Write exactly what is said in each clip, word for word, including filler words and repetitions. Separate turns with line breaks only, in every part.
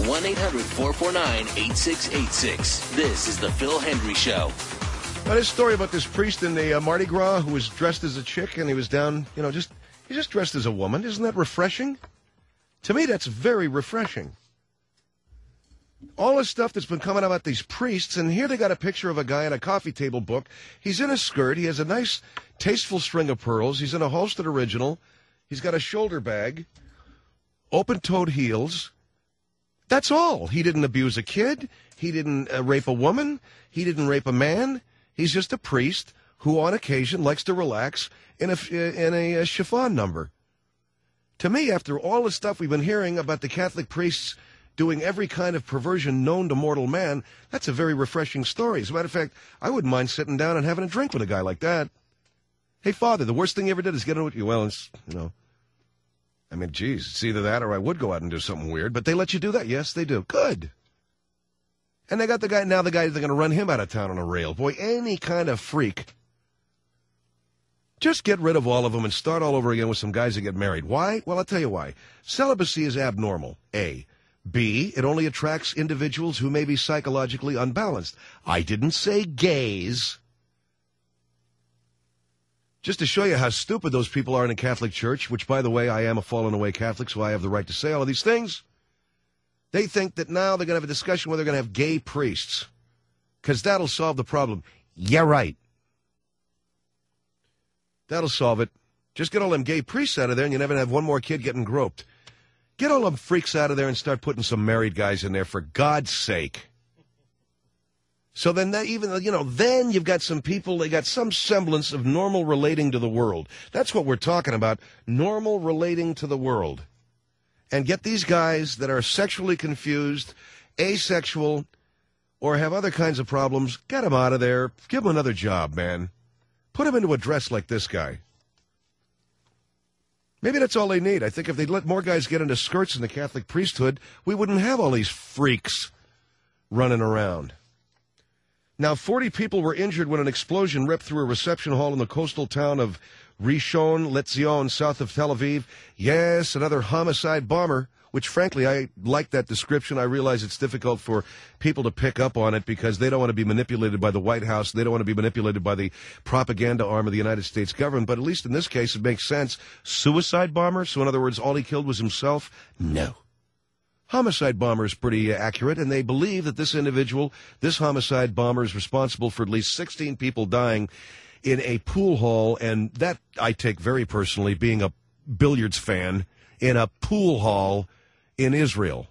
one eight hundred four four nine eight six eight six. This is The Phil Hendry Show.
Now, this story about this priest in the uh, Mardi Gras who was dressed as a chick and he was down, you know, just he's just dressed as a woman. Isn't that refreshing? To me, that's very refreshing. All this stuff that's been coming out about these priests, and here they got a picture of a guy in a coffee table book. He's in a skirt. He has a nice, tasteful string of pearls. He's in a Halsted Original. He's got a shoulder bag, open-toed heels. That's all. He didn't abuse a kid. He didn't uh, rape a woman. He didn't rape a man. He's just a priest who, on occasion, likes to relax in a, in a, a chiffon number. To me, after all the stuff we've been hearing about the Catholic priests doing every kind of perversion known to mortal man, that's a very refreshing story. As a matter of fact, I wouldn't mind sitting down and having a drink with a guy like that. Hey, Father, the worst thing you ever did is get in with you. Well, it's, you know, I mean, geez, it's either that or I would go out and do something weird. But they let you do that. Yes, they do. Good. And they got the guy, now the guy, they're going to run him out of town on a rail. Boy, any kind of freak. Just get rid of all of them and start all over again with some guys that get married. Why? Well, I'll tell you why. Celibacy is abnormal, A. B, it only attracts individuals who may be psychologically unbalanced. I didn't say gays. Just to show you how stupid those people are in the Catholic Church, which, by the way, I am a fallen away Catholic, so I have the right to say all of these things. They think that now they're going to have a discussion where they're going to have gay priests, because that'll solve the problem. Yeah, right. That'll solve it. Just get all them gay priests out of there, and you never have one more kid getting groped. Get all them freaks out of there and start putting some married guys in there, for God's sake. So then they even, you know, then you've got some people, they got some semblance of normal relating to the world. That's what we're talking about, normal relating to the world. And get these guys that are sexually confused, asexual, or have other kinds of problems, get them out of there. Give them another job, man. Put them into a dress like this guy. Maybe that's all they need. I think if they'd let more guys get into skirts in the Catholic priesthood, we wouldn't have all these freaks running around. Now, forty people were injured when an explosion ripped through a reception hall in the coastal town of Rishon LeZion, south of Tel Aviv. Yes, another homicide bomber, which, frankly, I like that description. I realize it's difficult for people to pick up on it because they don't want to be manipulated by the White House. They don't want to be manipulated by the propaganda arm of the United States government. But at least in this case, it makes sense. Suicide bomber? So, in other words, all he killed was himself? No. Homicide bomber is pretty accurate, and they believe that this individual, this homicide bomber, is responsible for at least sixteen people dying in a pool hall, and that I take very personally, being a billiards fan, in a pool hall in Israel.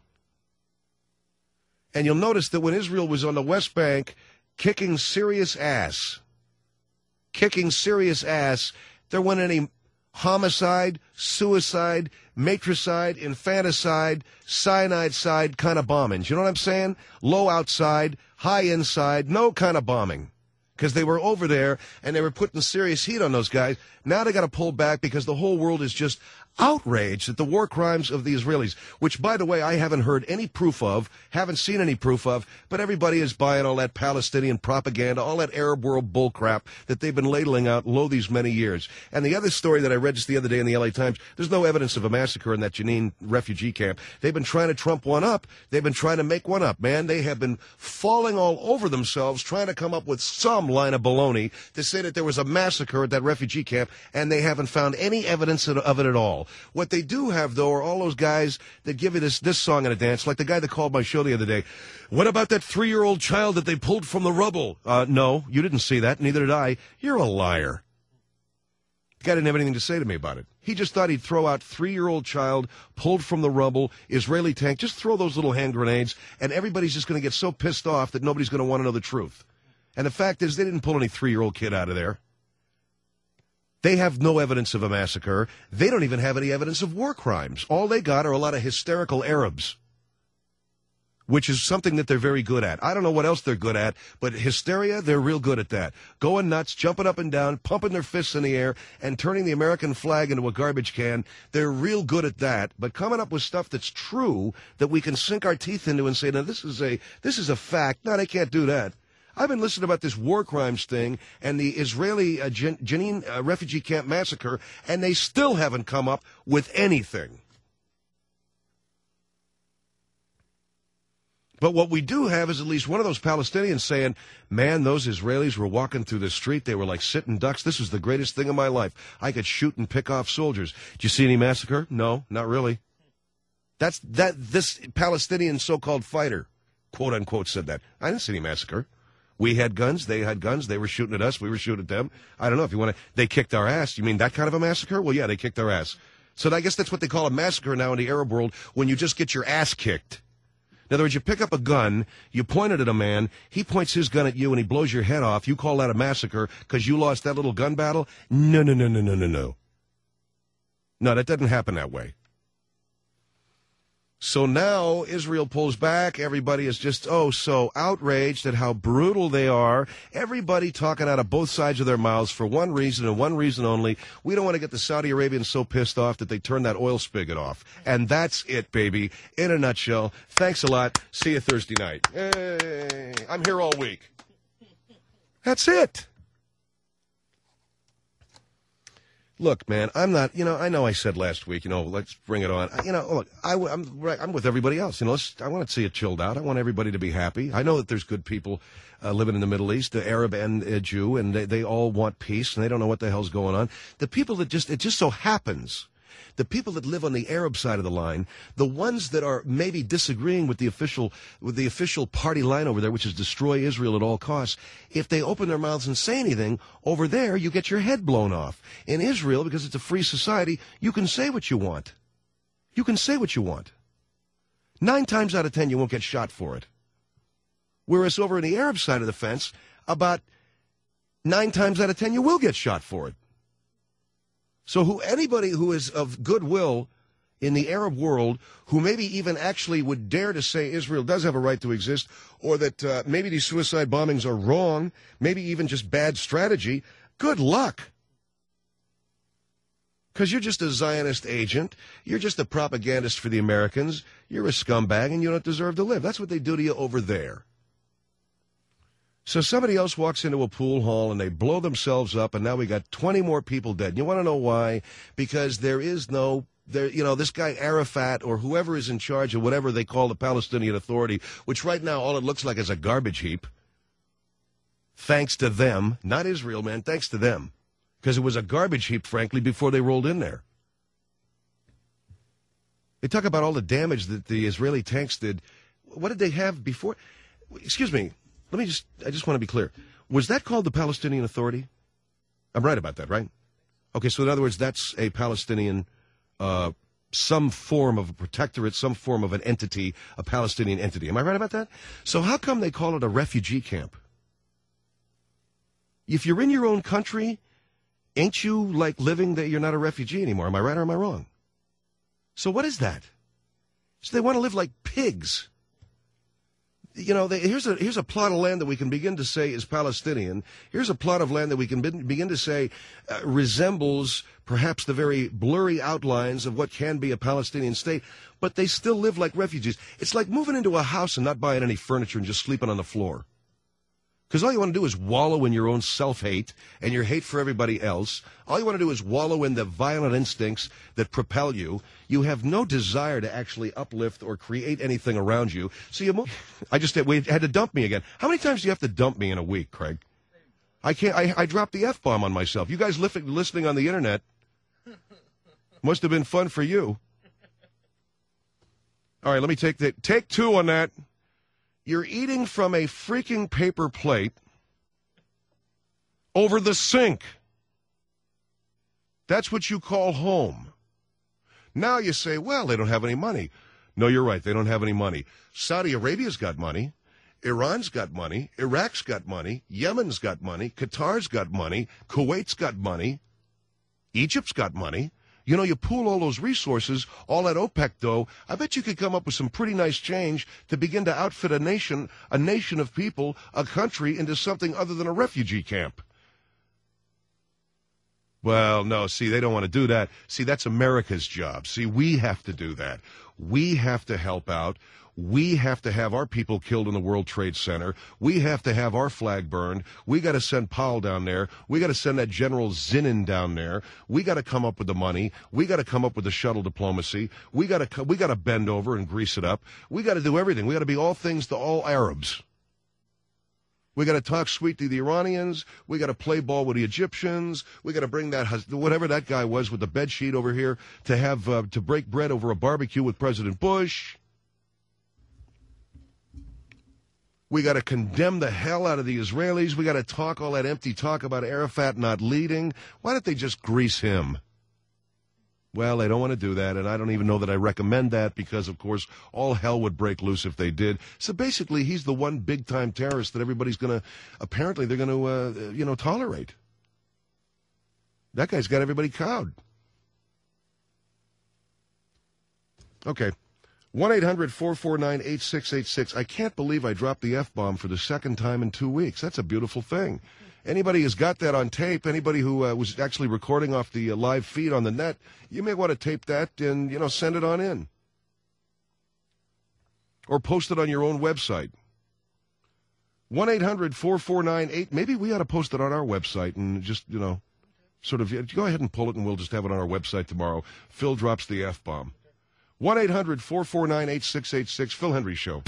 And you'll notice that when Israel was on the West Bank kicking serious ass, kicking serious ass, there wasn't any homicide, suicide, matricide, infanticide, cyanide-side kind of bombings. You know what I'm saying? Low outside, high inside, no kind of bombing. Because they were over there and they were putting serious heat on those guys. Now they got to pull back because the whole world is just outraged at the war crimes of the Israelis, which, by the way, I haven't heard any proof of, haven't seen any proof of, but everybody is buying all that Palestinian propaganda, all that Arab world bullcrap that they've been ladling out low these many years. And the other story that I read just the other day in the L A Times, there's no evidence of a massacre in that Jenin refugee camp. They've been trying to trump one up. They've been trying to make one up, man. They have been falling all over themselves trying to come up with some line of baloney to say that there was a massacre at that refugee camp, and they haven't found any evidence of it at all. What they do have, though, are all those guys that give you this, this song and a dance, like the guy that called my show the other day. What about that three-year-old child that they pulled from the rubble? Uh, no, you didn't see that, neither did I. You're a liar. The guy didn't have anything to say to me about it. He just thought he'd throw out three-year-old child pulled from the rubble, Israeli tank. Just throw those little hand grenades, and everybody's just going to get so pissed off that nobody's going to want to know the truth. And the fact is, they didn't pull any three-year-old kid out of there. They have no evidence of a massacre. They don't even have any evidence of war crimes. All they got are a lot of hysterical Arabs, which is something that they're very good at. I don't know what else they're good at, but hysteria, they're real good at that. Going nuts, jumping up and down, pumping their fists in the air, and turning the American flag into a garbage can. They're real good at that. But coming up with stuff that's true that we can sink our teeth into and say, now, this is a, this is a fact. No, they can't do that. I've been listening about this war crimes thing and the Israeli uh, Jen- Jenin uh, refugee camp massacre, and they still haven't come up with anything. But what we do have is at least one of those Palestinians saying, man, those Israelis were walking through the street. They were like sitting ducks. This was the greatest thing of my life. I could shoot and pick off soldiers. Did you see any massacre? No, not really. That's that. This Palestinian so-called fighter, quote unquote, said that. I didn't see any massacre. We had guns. They had guns. They were shooting at us. We were shooting at them. I don't know if you want to. They kicked our ass. You mean that kind of a massacre? Well, yeah, they kicked our ass. So I guess that's what they call a massacre now in the Arab world, when you just get your ass kicked. In other words, you pick up a gun, you point it at a man, he points his gun at you, and he blows your head off. You call that a massacre because you lost that little gun battle? No, no, no, no, no, no, no. No, that doesn't happen that way. So now Israel pulls back. Everybody is just, oh, so outraged at how brutal they are. Everybody talking out of both sides of their mouths for one reason and one reason only. We don't want to get the Saudi Arabians so pissed off that they turn that oil spigot off. And that's it, baby, in a nutshell. Thanks a lot. See you Thursday night. Hey, I'm here all week. That's it. Look, man, I'm not, you know, I know I said last week, you know, let's bring it on. You know, look, I, I'm, I'm with everybody else. You know, let's, I want to see it chilled out. I want everybody to be happy. I know that there's good people uh, living in the Middle East, the Arab and uh, Jew, and they, they all want peace, and they don't know what the hell's going on. The people that just, it just so happens, the people that live on the Arab side of the line, the ones that are maybe disagreeing with the official with the official party line over there, which is destroy Israel at all costs, if they open their mouths and say anything, over there you get your head blown off. In Israel, because it's a free society, you can say what you want. You can say what you want. Nine times out of ten, you won't get shot for it. Whereas over on the Arab side of the fence, about nine times out of ten, you will get shot for it. So who anybody who is of goodwill in the Arab world, who maybe even actually would dare to say Israel does have a right to exist, or that uh, maybe these suicide bombings are wrong, maybe even just bad strategy, good luck. Because you're just a Zionist agent, you're just a propagandist for the Americans, you're a scumbag, and you don't deserve to live. That's what they do to you over there. So somebody else walks into a pool hall and they blow themselves up, and now we got twenty more people dead. And you want to know why? Because there is no, there, you know, this guy Arafat or whoever is in charge of whatever they call the Palestinian Authority, which right now all it looks like is a garbage heap. Thanks to them, not Israel, man, thanks to them. Because it was a garbage heap, frankly, before they rolled in there. They talk about all the damage that the Israeli tanks did. What did they have before? Excuse me. Let me just, I just want to be clear. Was that called the Palestinian Authority? I'm right about that, right? Okay, so in other words, that's a Palestinian, uh, some form of a protectorate, some form of an entity, a Palestinian entity. Am I right about that? So how come they call it a refugee camp? If you're in your own country, ain't you like living that you're not a refugee anymore? Am I right or am I wrong? So what is that? So they want to live like pigs. You know, they, here's a here's a plot of land that we can begin to say is Palestinian. Here's a plot of land that we can be, begin to say uh, resembles perhaps the very blurry outlines of what can be a Palestinian state, but they still live like refugees. It's like moving into a house and not buying any furniture and just sleeping on the floor. Because all you want to do is wallow in your own self-hate and your hate for everybody else. All you want to do is wallow in the violent instincts that propel you. You have no desire to actually uplift or create anything around you. So you, mo- I just we had to dump me again. How many times do you have to dump me in a week, Craig? I can't. I, I dropped the F-bomb on myself. You guys li- listening on the internet must have been fun for you. All right, let me take the take two on that. You're eating from a freaking paper plate over the sink. That's what you call home. Now you say, well, they don't have any money. No, you're right. They don't have any money. Saudi Arabia's got money. Iran's got money. Iraq's got money. Yemen's got money. Qatar's got money. Kuwait's got money. Egypt's got money. You know, you pool all those resources, all that OPEC dough, I bet you could come up with some pretty nice change to begin to outfit a nation, a nation of people, a country into something other than a refugee camp. Well, no, see, they don't want to do that. See, that's America's job. See, we have to do that. We have to help out. We have to have our people killed in the World Trade Center. We have to have our flag burned. We got to send Powell down there. We got to send that General Zinnin down there. We got to come up with the money. We got to come up with the shuttle diplomacy. We got to we got to bend over and grease it up. We got to do everything. We got to be all things to all Arabs. We got to talk sweet to the Iranians. We got to play ball with the Egyptians. We got to bring that whatever that guy was with the bed sheet over here to have uh, to break bread over a barbecue with President Bush. We got to condemn the hell out of the Israelis. We got to talk all that empty talk about Arafat not leading. Why don't they just grease him? Well, they don't want to do that, and I don't even know that I recommend that because, of course, all hell would break loose if they did. So basically, he's the one big-time terrorist that everybody's going to, apparently, they're going to, uh, you know, tolerate. That guy's got everybody cowed. Okay. one eight hundred four four nine eight six eight six. I can't believe I dropped the F-bomb for the second time in two weeks. That's a beautiful thing. Anybody who's got that on tape, anybody who uh, was actually recording off the uh, live feed on the net, you may want to tape that and, you know, send it on in. Or post it on your own website. one eight hundred four four nine eight. Maybe we ought to post it on our website and just, you know, sort of, go ahead and pull it and we'll just have it on our website tomorrow. Phil drops the F-bomb. one eight hundred four four nine eight six eight six, Phil Hendrie Show.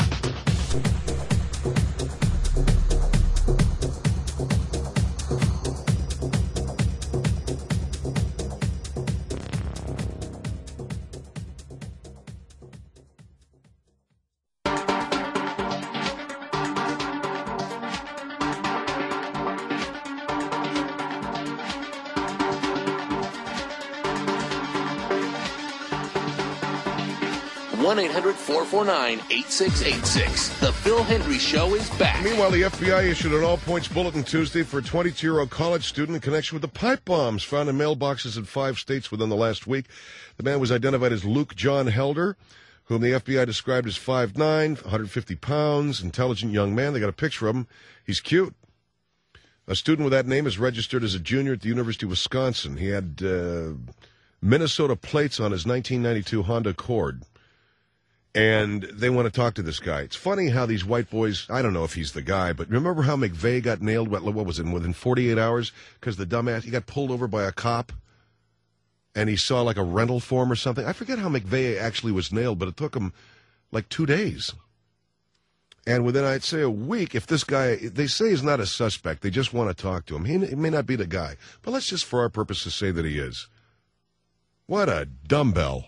one eight hundred four four nine eight six eight six. The Phil Hendrie Show is back.
Meanwhile, the F B I issued an all-points bulletin Tuesday for a twenty-two-year-old college student in connection with the pipe bombs found in mailboxes in five states within the last week. The man was identified as Luke John Helder, whom the F B I described as five nine, one hundred fifty pounds, intelligent young man. They got a picture of him. He's cute. A student with that name is registered as a junior at the University of Wisconsin. He had uh, Minnesota plates on his nineteen ninety-two Honda Accord. And they want to talk to this guy. It's funny how these white boys, I don't know if he's the guy, but remember how McVeigh got nailed, what, what was it, within forty-eight hours? Because the dumbass, he got pulled over by a cop, and he saw like a rental form or something. I forget how McVeigh actually was nailed, but it took him like two days. And within, I'd say, a week, if this guy, they say he's not a suspect, they just want to talk to him. He, he may not be the guy, but let's just, for our purposes, say that he is. What a dumbbell.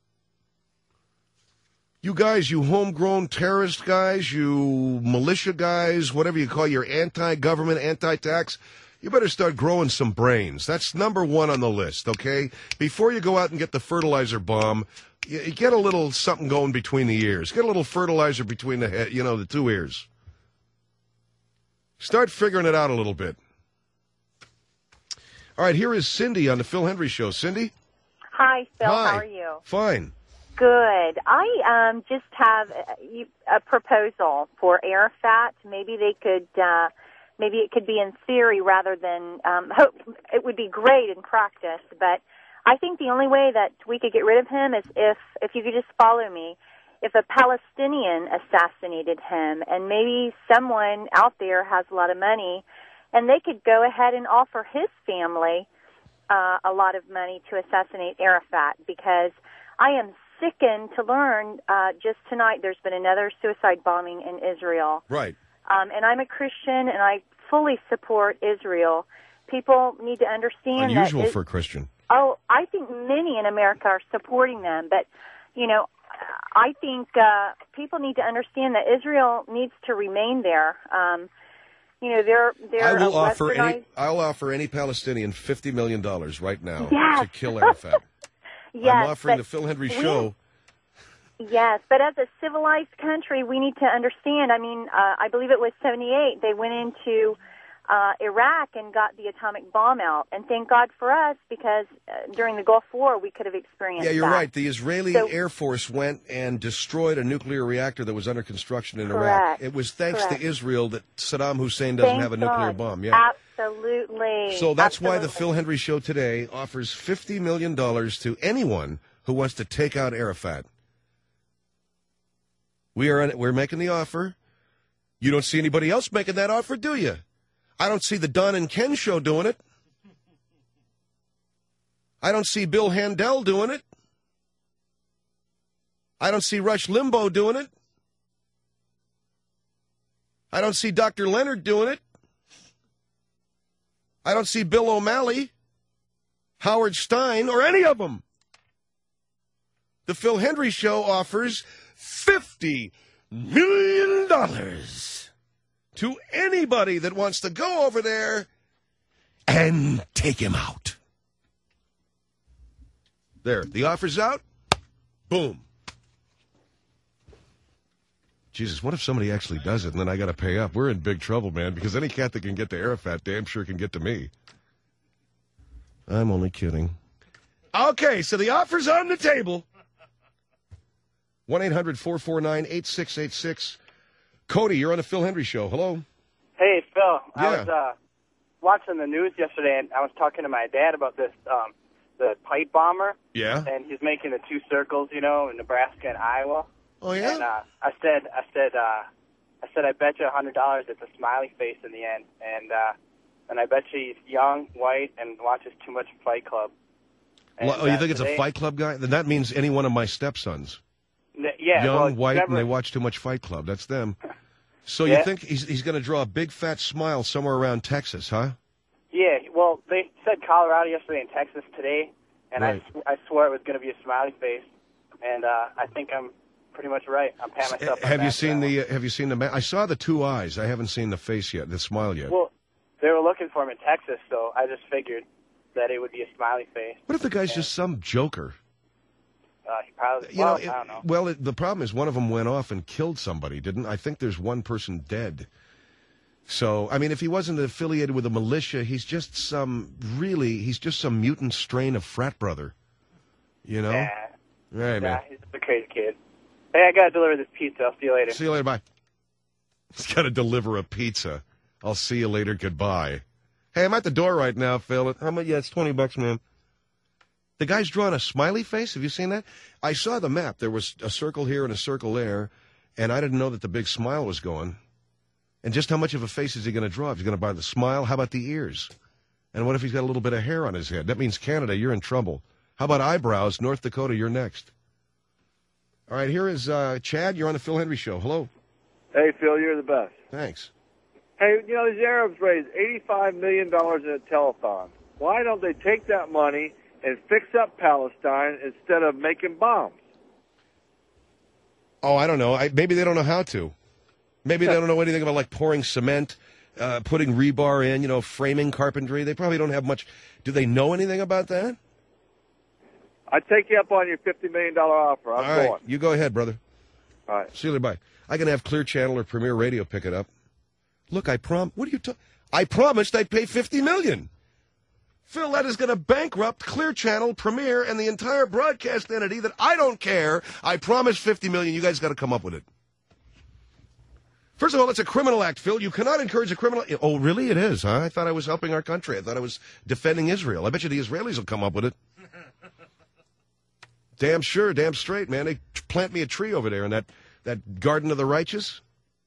You guys, you homegrown terrorist guys, you militia guys, whatever you call your anti-government, anti-tax, you better start growing some brains. That's number one on the list, okay? Before you go out and get the fertilizer bomb, you, you get a little something going between the ears. Get a little fertilizer between the head, you know, the two ears. Start figuring it out a little bit. All right, here is Cindy on the Phil Hendrie Show. Cindy?
Hi, Phil.
Hi.
How are you?
Fine.
Good. I um, just have a, a proposal for Arafat. Maybe they could, uh, maybe it could be in theory rather than, um, hope it would be great in practice. But I think the only way that we could get rid of him is if, if you could just follow me, if a Palestinian assassinated him, and maybe someone out there has a lot of money, and they could go ahead and offer his family uh, a lot of money to assassinate Arafat, because I am sickened to learn uh, just tonight there's been another suicide bombing in Israel.
Right.
Um, and I'm a Christian, and I fully support Israel. People need to understand
Unusual
that... Unusual
for a Christian.
Oh, I think many in America are supporting them. But, you know, I think uh, people need to understand that Israel needs to remain there. Um, you know, they're... they're
I will
a
offer
westernized...
any, I'll offer any Palestinian fifty million dollars right now
yes.
to kill Arafat.
Yes,
I'm offering
but
the Phil Hendrie
we,
Show.
Yes, but as a civilized country, we need to understand. I mean, uh, I believe it was seventy-eight. They went into uh, Iraq and got the atomic bomb out. And thank God for us, because uh, during the Gulf War, we could have experienced
Yeah, you're
that.
right. The Israeli
So-
Air Force went and destroyed a nuclear reactor that was under construction in
Correct.
Iraq. It was thanks
Correct.
to Israel that Saddam Hussein doesn't
Thank
have a nuclear
God.
bomb. Yeah.
Absolutely.
So that's why the
Absolutely.
Phil Hendrie Show today offers fifty million dollars to anyone who wants to take out Arafat. We are we're making the offer. You don't see anybody else making that offer, do you? I don't see the Don and Ken show doing it. I don't see Bill Handel doing it. I don't see Rush Limbaugh doing it. I don't see Doctor Leonard doing it. I don't see Bill O'Malley, Howard Stein, or any of them. The Phil Hendry Show offers fifty million dollars to anybody that wants to go over there and take him out. There, the offer's out. Boom. Jesus, what if somebody actually does it and then I got to pay up? We're in big trouble, man, because any cat that can get to Arafat damn sure can get to me. I'm only kidding. Okay, so the offer's on the table. one eight hundred four four nine eight six eight six. Cody, you're on the Phil Hendry Show. Hello.
Hey, Phil.
Yeah.
I was uh, watching the news yesterday, and I was talking to my dad about this, um, the pipe bomber.
Yeah.
And he's making the two circles, you know, in Nebraska and Iowa.
Oh, yeah?
And uh, I said, I said, uh, I said, I bet you a hundred dollars it's a smiley face in the end, and uh, and I bet you he's young, white, and watches too much Fight Club. And,
well, oh, you
uh,
think it's
today,
a Fight Club guy? Then that means any one of my stepsons.
N- yeah,
Young,
well,
white,
never,
and they watch too much Fight Club. That's them. So
Yeah.
you think he's he's going to draw a big fat smile somewhere around Texas, huh?
Yeah, well, they said Colorado yesterday and Texas today, and
Right.
I, sw- I swore it was going to be a smiley face, and uh, I think I'm pretty much right. I'm patting myself on
Have
the
you
back
seen
for that
the uh, Have you seen the? Ma- I saw the two eyes. I haven't seen the face yet, the smile yet.
one. Well, they were looking for him in Texas, so I just figured that it would be a smiley face.
What if the guy's just some joker?
Uh, he probably,
You
well,
know, it-
I don't know.
well, it, the problem is one of them went off and killed somebody, didn't? I think there's one person dead. So, I mean, if he wasn't affiliated with a militia, he's just some really, he's just some mutant strain of frat brother. You know?
Yeah,
Right,
yeah,
man.
he's a crazy kid. Hey, I got to deliver this pizza. I'll see you later.
See you later. Bye. He's got to deliver a pizza. I'll see you later. Goodbye. Hey, I'm at the door right now, Phil. How much? Yeah, it's twenty bucks, man. The guy's drawing a smiley face. Have you seen that? I saw the map. There was a circle here and a circle there, and I didn't know that the big smile was going. And just how much of a face is he going to draw? If he's going to buy the smile, how about the ears? And what if he's got a little bit of hair on his head? That means Canada, you're in trouble. How about eyebrows? North Dakota, you're next. All right, here is uh, Chad. You're on the Phil Hendry Show. Hello.
Hey, Phil, you're the best.
Thanks.
Hey, you know, these Arabs raised eighty-five million dollars in a telethon. Why don't they take that money and fix up Palestine instead of making bombs?
Oh, I don't know. I, maybe they don't know how to. Maybe they don't know anything about, like, pouring cement, uh, putting rebar in, you know, framing carpentry. They probably don't have much. Do they know anything about that?
I'd take you up on your fifty million dollars offer. I'm
All right,
going.
you go ahead, brother.
All right.
See you later. Bye. I can have Clear Channel or Premier Radio pick it up. Look, I prom. What are you talking? I promised I'd pay fifty million dollars. Phil, that is going to bankrupt Clear Channel, Premier, and the entire broadcast entity that I don't care. I promised fifty million dollars. You guys got to come up with it. First of all, it's a criminal act, Phil. You cannot encourage a criminal. Oh, really? It is, huh? I thought I was helping our country. I thought I was defending Israel. I bet you the Israelis will come up with it. Damn sure, damn straight, man. They plant me a tree over there in that, that garden of the righteous.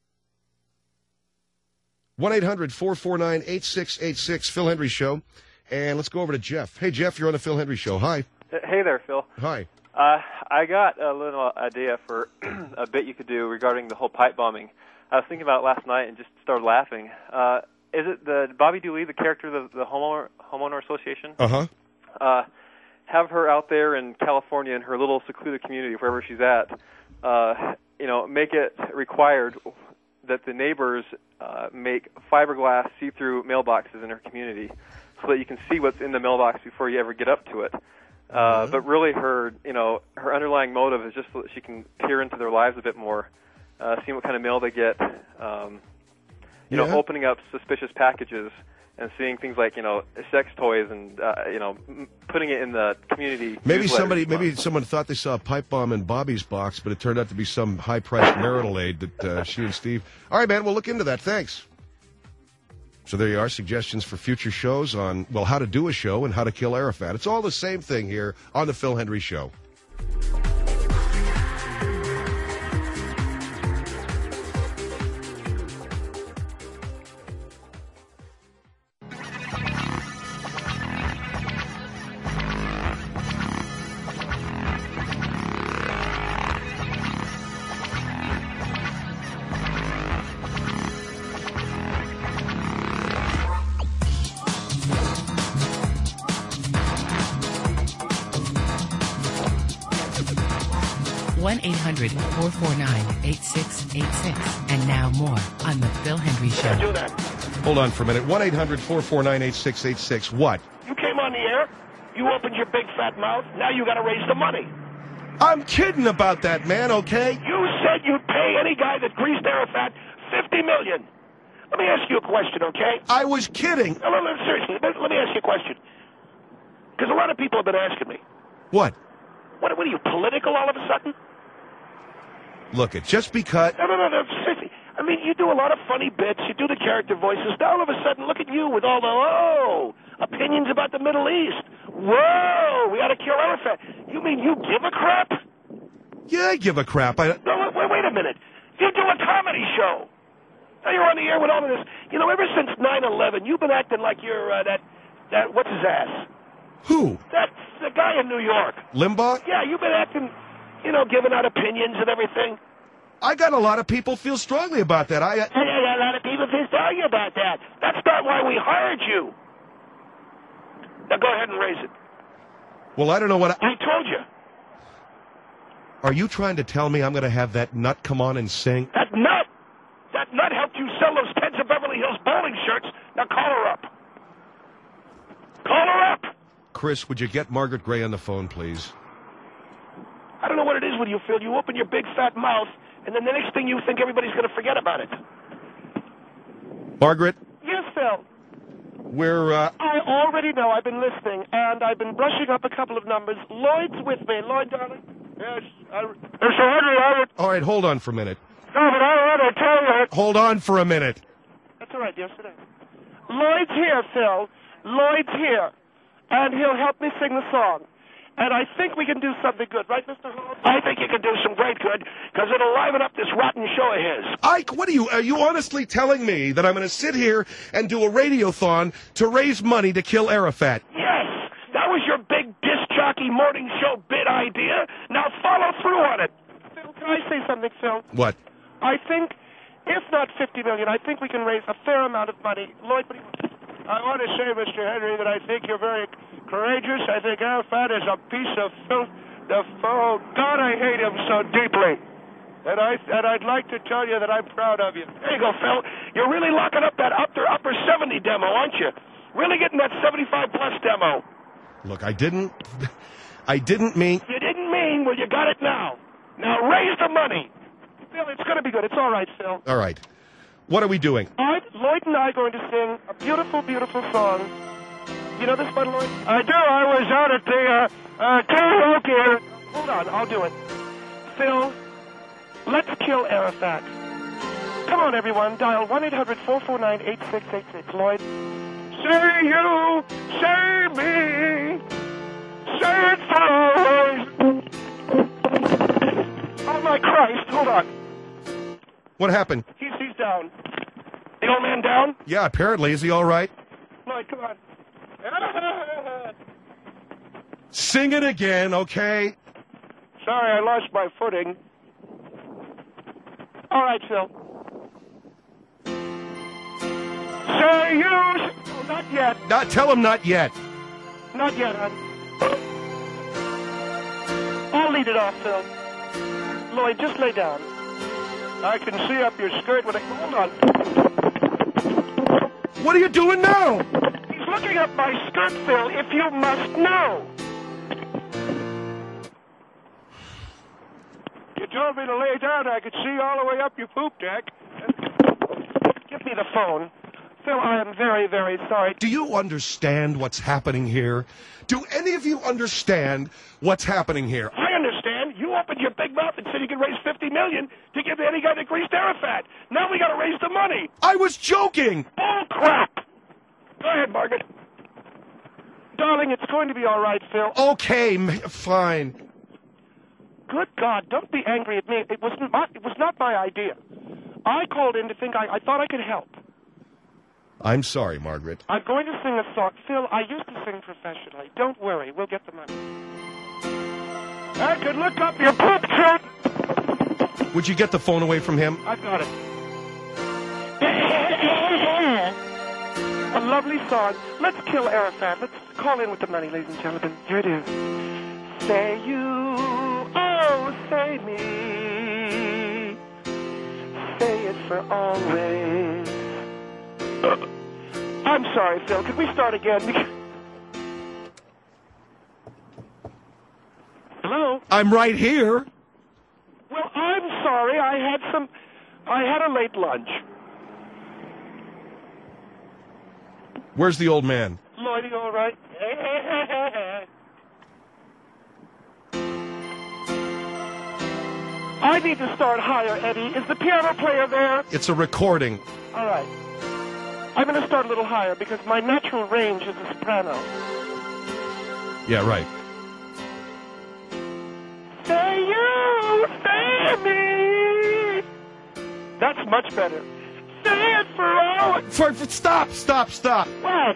one eight hundred four four nine eight six eight six, Phil Hendry Show. And let's go over to Jeff. Hey, Jeff, you're on the Phil Hendry Show. Hi.
Hey there, Phil.
Hi.
Uh, I got a little idea for a bit you could do regarding the whole pipe bombing. I was thinking about it last night and just started laughing. Uh, is it the Bobby Dooley, the character of the, the homeowner, homeowner association?
Uh-huh.
Uh, have her out there in California in her little secluded community, wherever she's at. Uh, you know, make it required that the neighbors uh, make fiberglass see-through mailboxes in her community, so that you can see what's in the mailbox before you ever get up to it. Uh,
Mm-hmm.
but really, her, you know, her underlying motive is just so that she can peer into their lives a bit more, uh, seeing what kind of mail they get, um, you
Yeah.
know, opening up suspicious packages and seeing things like, you know, sex toys and, uh, you know, m- putting it in the community.
Maybe
newsletters.
somebody, maybe someone thought they saw a pipe bomb in Bobby's box, but it turned out to be some high-priced marital aid that uh, she and Steve. All right, man, we'll look into that. Thanks. So there you are, suggestions for future shows on, well, how to do a show and how to kill Arafat. It's all the same thing here on the Phil Hendry Show.
one eight hundred four four nine eight six eight six. And now more on The Phil Hendry Show.
Do that.
Hold on for a minute. one eight hundred four four nine eight six eight six. What?
You came on the air. You opened your big fat mouth. Now you got to raise the money.
I'm kidding about that, man, okay?
You said you'd pay any guy that greased Arafat fifty million dollars. Let me ask you a question, okay?
I was kidding.
No, no, no, seriously, let, let me ask you a question. Because a lot of people have been asking me.
What?
What, what are you, political all of a sudden?
Look, it just because...
No, no, no, no, seriously. I mean, you do a lot of funny bits. You do the character voices. Now all of a sudden, look at you with all the, oh, opinions about the Middle East. Whoa, we ought to kill Arafat. You mean you give a crap?
Yeah, I give a crap. I...
No, wait, wait a minute. You do a comedy show. Now you're on the air with all of this. You know, ever since nine eleven, you've been acting like you're uh, that, that, what's his ass?
Who?
That's the guy in New York.
Limbaugh?
Yeah, you've been acting, you know, giving out opinions and everything.
I got a lot of people feel strongly about that. I, I...
I got a lot of people feel strongly about that. That's not why we hired you. Now go ahead and raise it.
Well, I don't know what I...
I told you.
Are you trying to tell me I'm going to have that nut come on and sing?
That nut! That nut helped you sell those Teds of Beverly Hills bowling shirts. Now call her up. Call her up!
Chris, would you get Margaret Gray on the phone, please?
I don't know what it is with you, Phil. You open your big fat mouth, and then the next thing you think everybody's going to forget about it.
Margaret?
Yes, Phil.
We're, uh...
I already know. I've been listening, and I've been brushing up a couple of numbers. Lloyd's with me. Lloyd, darling? Yes. I... Mister Henry, I would...
All right, hold on for a minute.
No, but I want to tell you...
Hold on for a minute.
That's all right, yesterday. Lloyd's here, Phil. Lloyd's here. And he'll help me sing the song. And I think we can do something good, right, Mister Hall?
I think you can do some great good, because it'll liven up this rotten show of his.
Ike, what are you, are you honestly telling me that I'm going to sit here and do a radiothon to raise money to kill Arafat?
Yes! That was your big disc jockey morning show bit idea. Now follow through on it.
Phil, can I say something, Phil?
What?
I think, if not fifty million dollars, I think we can raise a fair amount of money. Lloyd, what do you... I want to say, Mister Henry, that I think you're very courageous. I think Arafat is a piece of filth. The, oh, God, I hate him so deeply. And, I, and I'd like to tell you that I'm proud of you.
There you go, Phil. You're really locking up that upper, upper seventy demo, aren't you? Really getting that seventy-five plus demo.
Look, I didn't... I didn't mean...
You didn't mean, well, you got it now. Now raise the money.
Phil, it's going to be good. It's all right, Phil.
All right. What are we doing?
I, Lloyd and I are going to sing a beautiful, beautiful song. You know this one, Lloyd? I do. I was out at the uh, uh, karaoke. Hold on, I'll do it. Phil, let's kill Arafat. Come on, everyone. Dial one eight hundred four four nine eight six eight six. Lloyd. Say you, say me, say it for always. Oh, my Christ. Hold on.
What happened?
He's, he's down.
The old man down?
Yeah, apparently. Is he all right?
Lloyd, come on.
Sing it again, okay?
Sorry, I lost my footing. All right, Phil. Say you... Oh, not yet.
Not, tell him not yet.
Not yet, hon. I'll lead it off, Phil. Lloyd, just lay down. I can see up your skirt when I... Hold on.
What are you doing now?
He's looking up my skirt, Phil, if you must know. You told me to lay down. I could see all the way up your poop deck. Give me the phone. Phil, I am very, very sorry.
Do you understand what's happening here? Do any of you understand what's happening here?
I understand. You opened your big mouth and said you could raise fifty million dollars to give to any guy that greased Arafat. Now we got to raise the money.
I was joking.
Bull crap. Go ahead, Margaret.
Darling, it's going to be all right, Phil.
Okay, fine.
Good God, don't be angry at me. It was not, it was not my idea. I called in to think I, I thought I could help.
I'm sorry, Margaret.
I'm going to sing a song. Phil, I used to sing professionally. Don't worry, we'll get the money. I could look up your poop chart.
Would you get the phone away from him?
I've got it. A lovely song. Let's kill Arafat. Let's call in with the money, ladies and gentlemen. Here it is. Say you, oh,
say me. Say it for always. Uh, I'm sorry, Phil. Could we start again? Hello?
I'm right here.
Well, I'm sorry. I had some... I had a late lunch.
Where's the old man?
Lloyd, you all right? I need to start higher, Eddie. Is the piano player there?
It's a recording.
All right. I'm going to start a little higher because my natural range is a soprano.
Yeah, right.
Say you, say me. That's much better. Say it for all.
For, for, stop, stop, stop.
What?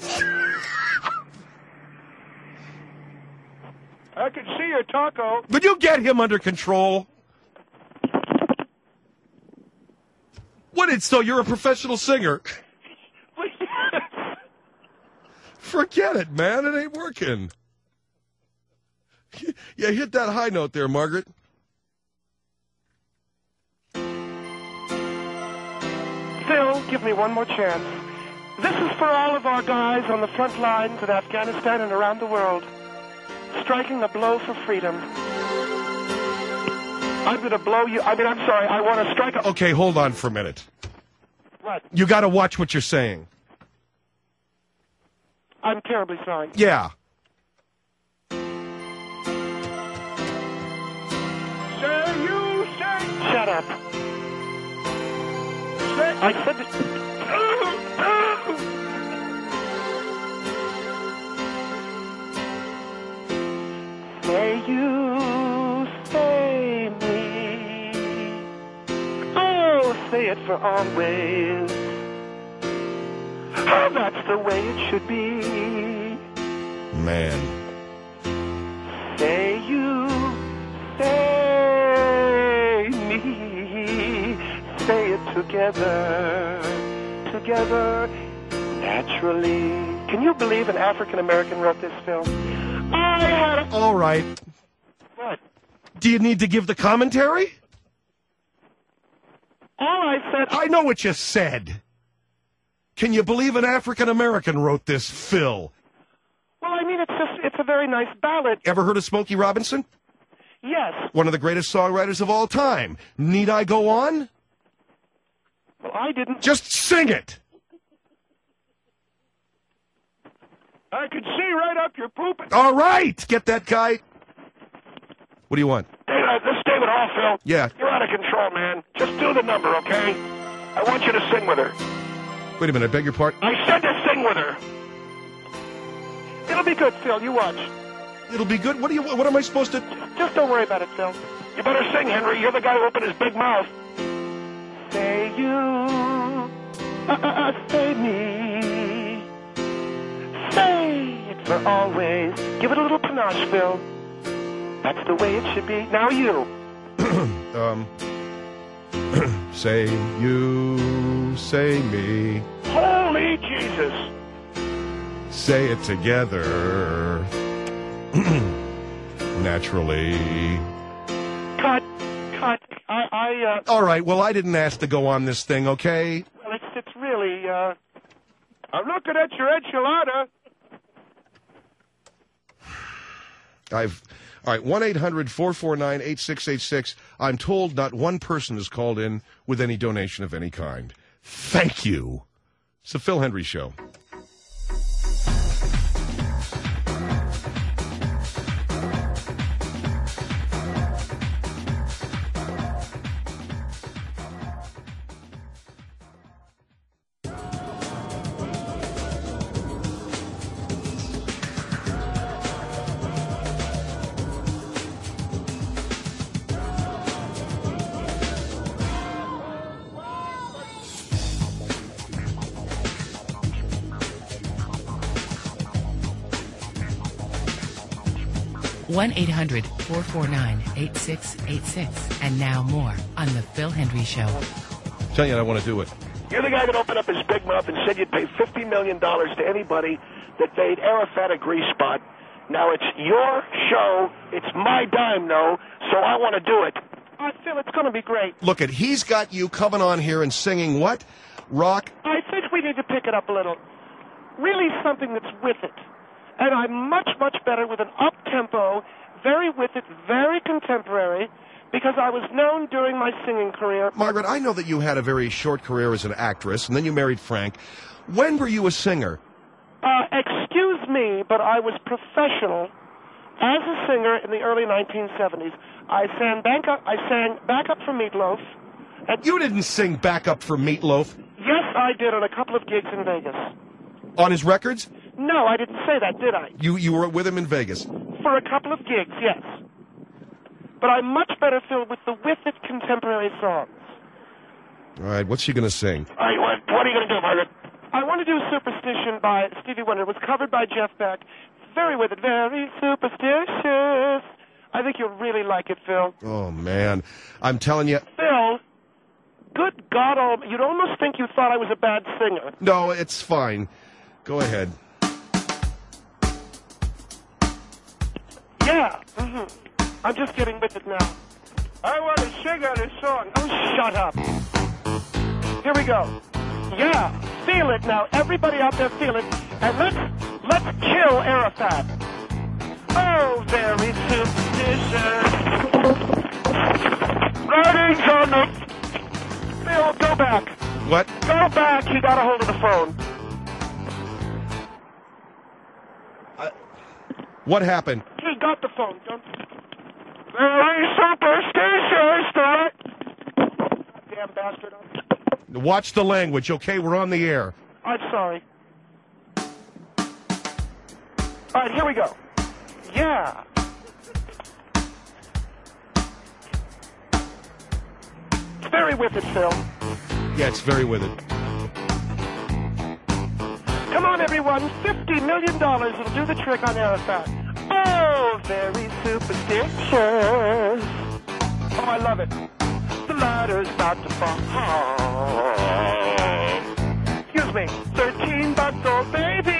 I can see your taco.
Would you get him under control? What is so? You're a professional singer. Forget it, man. It ain't working. Yeah, hit that high note there, Margaret.
Phil, give me one more chance. This is for all of our guys on the front lines in Afghanistan and around the world, striking a blow for freedom. I'm going to blow you. I mean, I'm sorry. I want to strike a...
Okay, hold on for a minute.
What?
You got to watch what you're saying.
I'm terribly sorry.
Yeah.
Say you say... Shut up. Say... I said it. Say you say me. Oh, say it for always. Oh, that's the way it should be.
Man.
Say you, say me, say it together, together, naturally. Can you believe an African-American wrote this film? I had a...
All right.
What?
Do you need to give the commentary?
All I said...
I know what you said. Can you believe an African-American wrote this, Phil?
Well, I mean, it's just, it's a very nice ballad.
Ever heard of Smokey Robinson?
Yes.
One of the greatest songwriters of all time. Need I go on?
Well, I didn't...
Just sing it!
I could see right up your poop.
All right! Get that guy. What do you want?
Hey, uh, this is David Hall, Phil.
Yeah.
You're out of control, man. Just do the number, okay? I want you to sing with her.
Wait a minute, I beg your pardon?
I said to sing with her. It'll be good, Phil. You watch.
It'll be good? What do you? What am I supposed to...
Just don't worry about it, Phil. You better sing, Henry. You're the guy who opened his big mouth. Say you, uh, uh, say me, say it for always. Give it a little panache, Phil. That's the way it should be. Now you.
um... Say you, say me.
Holy Jesus.
Say it together. Naturally.
Cut, cut. I, I, uh...
All right, well, I didn't ask to go on this thing, okay?
Well, it's, it's really, uh... I'm looking at your enchilada.
I've... All right, one eight hundred four four nine eight six eight six. I'm told not one person has called in with any donation of any kind. Thank you. It's the Phil Hendrie Show.
one eight hundred four four nine eight six eight six. And now more on The Phil Hendrie Show.
Tell you I want to do it.
You're the guy that opened up his big mouth and said you'd pay fifty million dollars to anybody that made Arafat a grease spot. Now, it's your show. It's my dime, though, so I want to do it. I feel it's going to be great.
Look, at he's got you coming on here and singing what? Rock?
I think we need to pick it up a little. Really something that's with it. And I'm much, much better with an up-tempo, very with it, very contemporary, because I was known during my singing career.
Margaret, I know that you had a very short career as an actress, and then you married Frank. When were you a singer?
Uh, excuse me, but I was professional as a singer in the early nineteen seventies. I sang back up, I sang backup for Meatloaf. And
you didn't sing backup for Meatloaf?
Yes, I did on a couple of gigs in Vegas.
On his records?
No, I didn't say that, did I?
You you were with him in Vegas?
For a couple of gigs, yes. But I'm much better filled with the with it contemporary songs.
All right, what's she going to sing?
All right, what, what are you going to do, Margaret? I want to do Superstition by Stevie Wonder. It was covered by Jeff Beck. Very with it, very superstitious. I think you'll really like it, Phil.
Oh, man. I'm telling you.
Phil, good God, oh, you'd almost think you thought I was a bad singer.
No, it's fine. Go ahead.
Yeah. Mm-hmm. I'm just getting with it now. I want to sing on this song. Oh, shut up. Here we go. Yeah, feel it now. Everybody out there feel it. And let's let's kill Arafat. Oh, very superstitious. Writings on the... Phil, go back.
What?
Go back. He got a hold of the phone.
Uh, what happened?
He got the phone. Don't... Very superstitious. Goddamn bastard.
Watch the language, okay? We're on the air.
I'm sorry. All right, here we go. Yeah. It's very with it, Phil.
Yeah, it's very with it.
Come on, everyone. fifty million dollars will do the trick on Arafat. Oh, very superstitious. Oh, I love it. The ladder's about to fall. Oh. Excuse me. Thirteen bucks old baby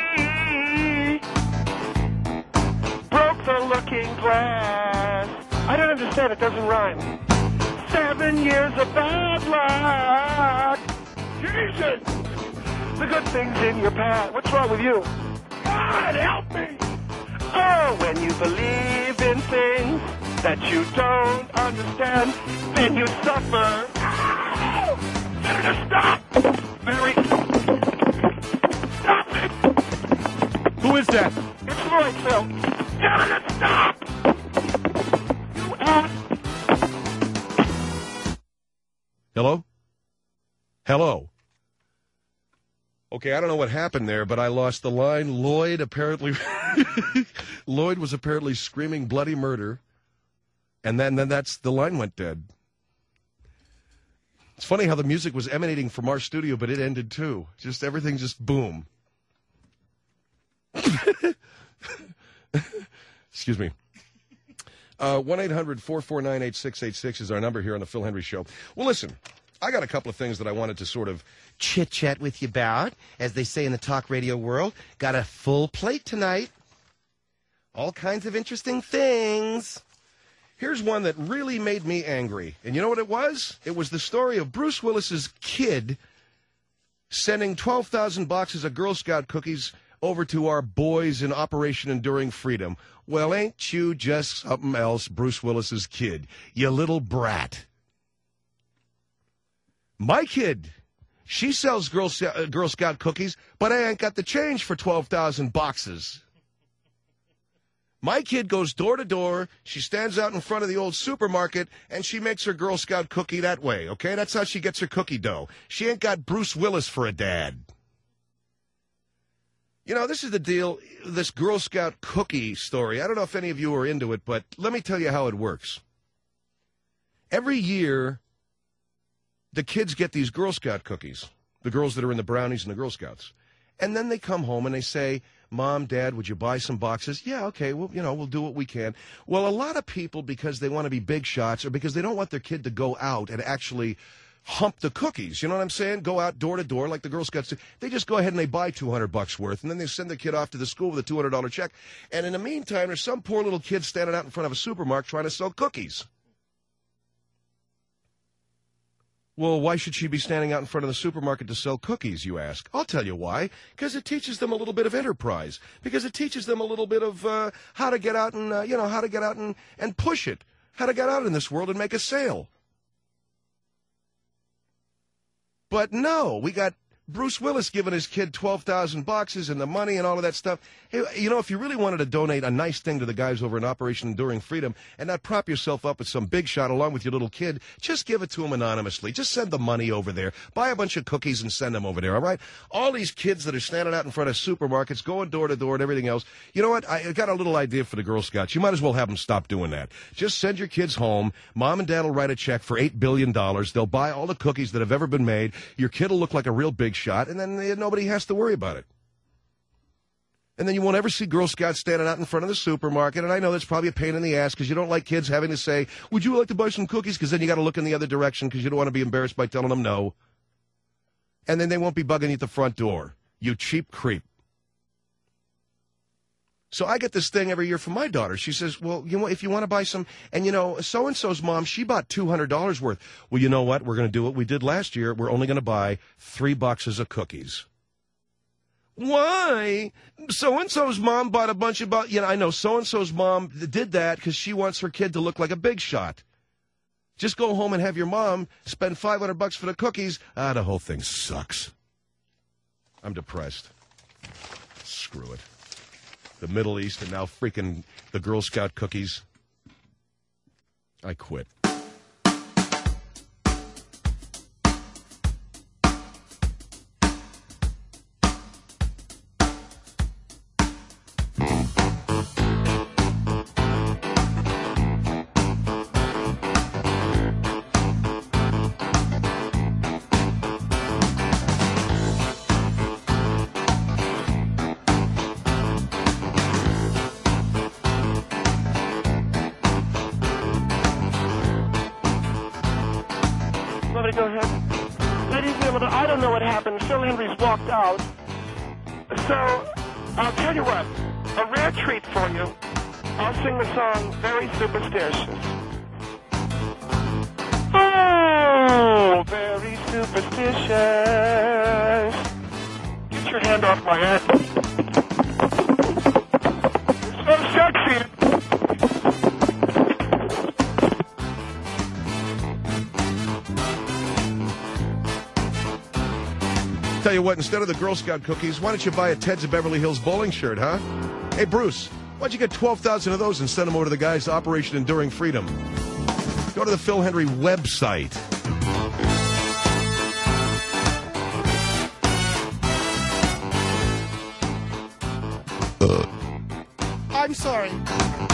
broke the looking glass. I don't understand. It doesn't rhyme. Seven years of bad luck. Jesus. The good things in your past. What's wrong with you? God, help me. Oh, when you believe in things that you don't understand, then you suffer. Ow! Senator, stop! Very... Stop it!
Who is that?
It's Lloyd, Phil. Senator, stop! You ass...
Hello? Hello? Okay, I don't know what happened there, but I lost the line. Lloyd apparently... Lloyd was apparently screaming bloody murder. And then, then that's the line went dead. It's funny how the music was emanating from our studio, but it ended too. Just everything just boom. Excuse me. Uh, one eight hundred four four nine eight six eight six is our number here on the Phil Hendry Show. Well, listen, I got a couple of things that I wanted to sort of chit-chat with you about, as they say in the talk radio world. Got a full plate tonight. All kinds of interesting things. Here's one that really made me angry. And you know what it was? It was the story of Bruce Willis's kid sending twelve thousand boxes of Girl Scout cookies over to our boys in Operation Enduring Freedom. Well, ain't you just something else, Bruce Willis's kid? You little brat. My kid, she sells Girl, uh, Girl Scout cookies, but I ain't got the change for twelve thousand boxes. My kid goes door to door, she stands out in front of the old supermarket, and she makes her Girl Scout cookie that way, okay? That's how she gets her cookie dough. She ain't got Bruce Willis for a dad. You know, this is the deal, this Girl Scout cookie story. I don't know if any of you are into it, but let me tell you how it works. Every year, the kids get these Girl Scout cookies, the girls that are in the Brownies and the Girl Scouts. And then they come home and they say, Mom, Dad, would you buy some boxes? Yeah, okay, well, you know, we'll do what we can. Well, a lot of people, because they want to be big shots or because they don't want their kid to go out and actually hump the cookies. You know what I'm saying? Go out door to door like the Girl Scouts do. They just go ahead and they buy two hundred bucks worth, and then they send the kid off to the school with a two hundred dollars check. And in the meantime, there's some poor little kid standing out in front of a supermarket trying to sell cookies. Well, why should she be standing out in front of the supermarket to sell cookies, you ask? I'll tell you why. Because it teaches them a little bit of enterprise. Because it teaches them a little bit of uh, how to get out and, uh, you know, how to get out and, and push it. How to get out in this world and make a sale. But no, we got Bruce Willis giving his kid twelve thousand boxes and the money and all of that stuff. Hey, you know, if you really wanted to donate a nice thing to the guys over in Operation Enduring Freedom and not prop yourself up with some big shot along with your little kid, just give it to him anonymously. Just send the money over there. Buy a bunch of cookies and send them over there, all right? All these kids that are standing out in front of supermarkets, going door to door and everything else, you know what? I got a little idea for the Girl Scouts. You might as well have them stop doing that. Just send your kids home. Mom and Dad will write a check for eight billion dollars. They'll buy all the cookies that have ever been made. Your kid will look like a real big shot, and then they nobody has to worry about it. And then you won't ever see Girl Scouts standing out in front of the supermarket. And I know that's probably a pain in the ass because you don't like kids having to say, would you like to buy some cookies? Because then you got to look in the other direction because you don't want to be embarrassed by telling them no. And then they won't be bugging you at the front door. You cheap creep. So I get this thing every year from my daughter. She says, well, you know, if you want to buy some, and, you know, so-and-so's mom, she bought two hundred dollars worth. Well, you know what? We're going to do what we did last year. We're only going to buy three boxes of cookies. Why? So-and-so's mom bought a bunch of, bu- you know, I know so-and-so's mom did that because she wants her kid to look like a big shot. Just go home and have your mom spend five hundred bucks for the cookies. Ah, the whole thing sucks. I'm depressed. Screw it. The Middle East and now freaking the Girl Scout cookies. I quit.
Go ahead. Ladies and gentlemen, I don't know what happened. Phil Hendrie's walked out. So, I'll tell you what. A rare treat for you. I'll sing the song Very Superstitious. Oh, very superstitious. Get your hand off my ass. You're so sexy.
Tell you what, instead of the Girl Scout cookies, why don't you buy a Ted's of Beverly Hills bowling shirt, huh? Hey, Bruce, why don't you get twelve thousand of those and send them over to the guys to Operation Enduring Freedom? Go to the Phil Hendrie website.
I'm sorry.